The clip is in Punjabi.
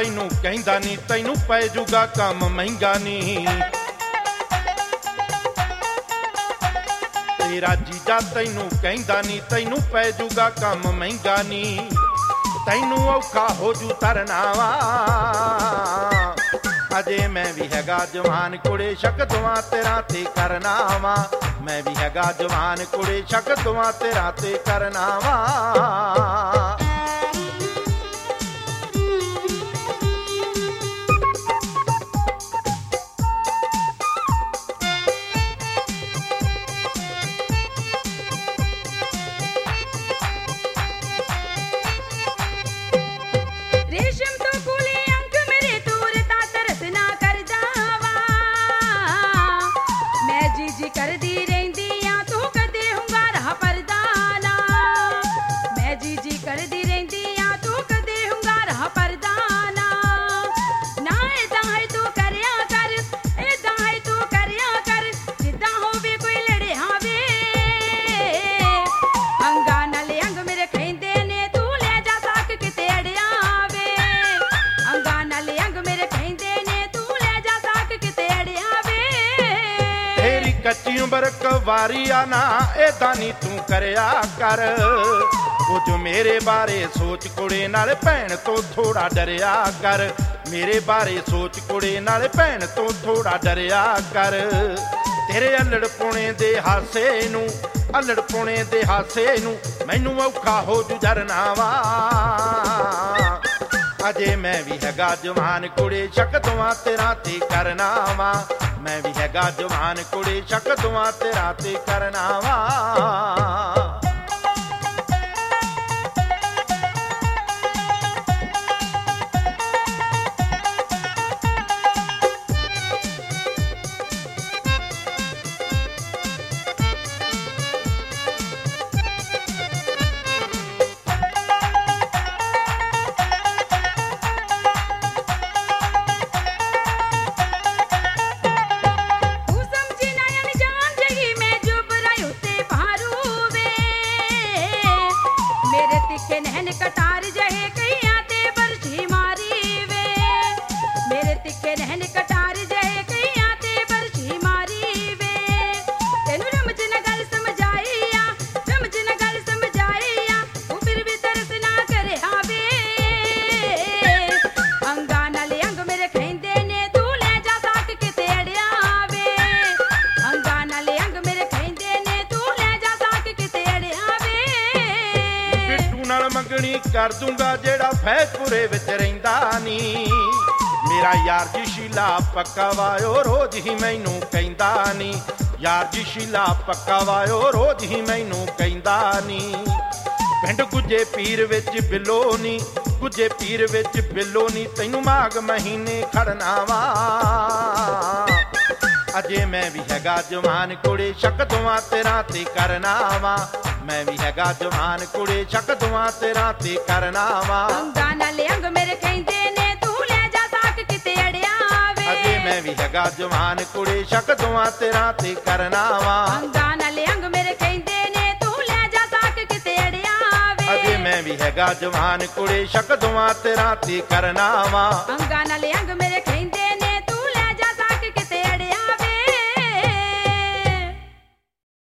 ਤੈਨੂੰ ਕਹਿੰਦਾ ਨੀ, ਤੈਨੂੰ ਪੈ ਜੂਗਾ ਕੰਮ ਮਹਿੰਗਾ ਨੀ। ਤੇਰਾ ਜੀਜਾ ਤੈਨੂੰ ਕਹਿੰਦਾ ਨੀ, ਤੈਨੂੰ ਪੈ ਜੂਗਾ ਕੰਮ ਮਹਿੰਗਾ ਨੀ। ਤੈਨੂੰ ਔਖਾ ਹੋ ਜੂ ਤਰਨਾ ਵਾ, ਅਜੇ ਮੈਂ ਵੀ ਹੈਗਾ ਜਵਾਨ ਕੁੜੇ, ਸ਼ੱਕ ਦੋਵਾਂ ਤੇਰਾ ਤੇ ਕਰਨਾ ਵਾ। ਮੈਂ ਵੀ ਹੈਗਾ ਜਵਾਨ ਕੁੜੇ, ਸ਼ੱਕ ਦੋਵਾਂ ਤੇਰਾ ਤੇ ਕਰਨਾ ਵਾ। ਕੱਚੀ ਉਮਰ ਕਵਾਰੀ ਆ ਨਾ, ਏਦਾਂ ਨੀ ਤੂੰ ਕਰਿਆ ਕਰ। ਕੁਝ ਮੇਰੇ ਬਾਰੇ ਸੋਚ ਕੁੜੇ, ਨਾਲ ਭੈਣ ਤੋਂ ਥੋੜਾ ਡਰਿਆ ਕਰ। ਮੇਰੇ ਬਾਰੇ ਸੋਚ ਕੁੜੇ, ਨਾਲ ਭੈਣ ਤੋਂ ਥੋੜਾ ਡਰਿਆ ਕਰ। ਤੇਰੇ ਅਲੜ ਪੁਣੇ ਦੇ ਹਾਸੇ ਨੂੰ, ਅਲੜ ਪੁਣੇ ਦੇ ਹਾਸੇ ਨੂੰ ਮੈਨੂੰ ਔਖਾ ਹੋ ਜੂ ਜਰਨਾ ਵਾ। ਅਜੇ ਮੈਂ ਵੀ ਹੈਗਾ ਜਵਾਨ ਕੁੜੇ, ਸ਼ੱਕ ਦੋਵਾਂ ਤੇਰਾ ਤੇ ਕਰਨਾ ਵਾ। ਮੈਂ ਵੀ ਹੈਗਾ ਜਵਾਨ ਕੁੜੇ, ਸ਼ੱਕ ਦੋਵਾਂ ਤੇਰਾ ਤੇ ਕਰਨਾ ਵਾ। कटार जहे कईया ते बरछी मारी वे, मेरे तिखे नहन कटार जहे कईया ते बरछी मारी वे। तेनू रमज न गल समझाईया, रमज न गल समझाईया, तू फिर भी तरस ना करे आवे। अंगा नाले अंग मेरे खेंदे ने, तू ले जा साक के तेड़िया वे। अंगा नाले अंग मेरे खेंदे ने, तू ले जा साक के तेड़िया वे। ਬਿੱਟੂ ਨਾਲ ਮੰਗਣੀ ਕਰ ਦੂੰਗਾ ਜਿਹੜਾ ਫੈਜ਼ਪੁਰੇ ਵਿੱਚ ਰਹਿੰਦਾ ਨੀ। ਮੇਰਾ ਯਾਰ ਜੀ ਸ਼ੀਲਾ ਪੱਕਾ ਵਾਇਓ, ਰੋਜ਼ ਹੀ ਮੈਨੂੰ ਕਹਿੰਦਾ ਨੀ। ਯਾਰ ਜੀ ਸ਼ੀਲਾ ਪੱਕਾ ਵਾਇਓ, ਰੋਜ਼ ਹੀ ਮੈਨੂੰ ਕਹਿੰਦਾ ਨੀ। ਪਿੰਡ ਗੁੱਜੇ ਪੀਰ ਵਿੱਚ ਬਿੱਲੋ ਨੀ, ਗੁੱਜੇ ਪੀਰ ਵਿੱਚ ਬਿੱਲੋ ਨੀ, ਤੈਨੂੰ ਮਾਘ ਮਹੀਨੇ ਖੜਨਾ ਵਾ। ਅਜੇ ਮੈਂ ਵੀ ਹੈਗਾ ਜਵਾਨ ਕੁੜੇ, ਸ਼ੱਕ ਦੋਵਾਂ ਤੇਰਾ ਤੇ ਕਰਨਾ ਵਾ। ਮੈਂ ਵੀ ਹੈਗਾ ਜਵਾਨ ਕੁੜੇ, ਸ਼ੱਕ ਦੋਵਾਂ ਤੇਰਾ ਤੇ ਕਰਨਾ ਵਾ। ਅੰਗਾ ਨਾਲੇ ਅੰਗ ਮੇਰੇ ਕਹਿੰਦੇ ਨੇ, ਤੂੰ ਲੈ ਜਾ ਸਾਕ ਕਿਤੇ ਅੜਿਆ ਵੇ। ਅਜੇ ਮੈਂ ਵੀ ਹੈਗਾ ਜਵਾਨ ਕੁੜੇ, ਸ਼ੱਕ ਦੋਵਾਂ ਤੇਰਾ ਤੇ ਕਰਨਾ ਵਾ। ਅੰਗਾ ਨਾਲੇ ਅੰਗ ਮੇਰੇ ਕਹਿੰਦੇ ਨੇ, ਤੂੰ ਲੈ ਜਾ ਸਾਕ ਕਿਤੇ ਅੜਿਆ ਵੇ। ਅਜੇ ਮੈਂ ਵੀ ਹੈਗਾ ਜਵਾਨ ਕੁੜੇ, ਸ਼ੱਕ ਦੋਵਾਂ ਤੇਰਾ ਤੇ ਕਰਨਾ ਵਾ। ਅੰਗਾ ਨਾਲੇ ਅੰਗ